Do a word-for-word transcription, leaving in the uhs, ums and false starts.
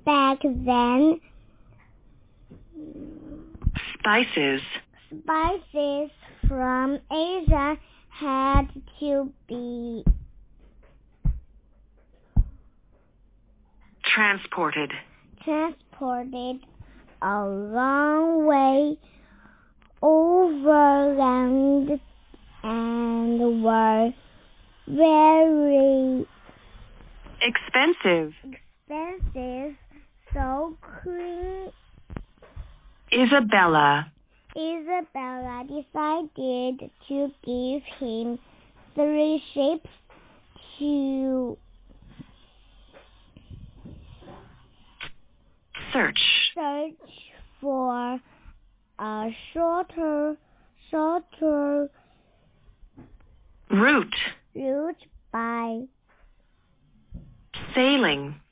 Back then, Spices. spices from Asia had to be Transported. transported a long way overland and were very Expensive. expensive. So Queen Isabella. Isabella decided to give him three ships to Search. search for a shorter, shorter Route. route by Sailing.